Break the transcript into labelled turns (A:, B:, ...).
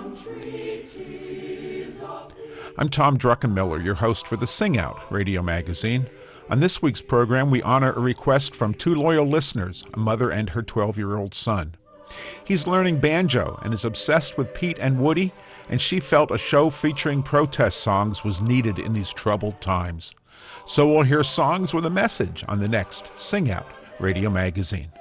A: I'm Tom Druckenmiller, your host for the Sing Out radio magazine. On this week's program, we honor a request from two loyal listeners, a mother and her 12-year-old son. He's learning banjo and is obsessed with Pete and Woody, and she felt a show featuring protest songs was needed in these troubled times. So we'll hear songs with a message on the next Sing Out radio magazine.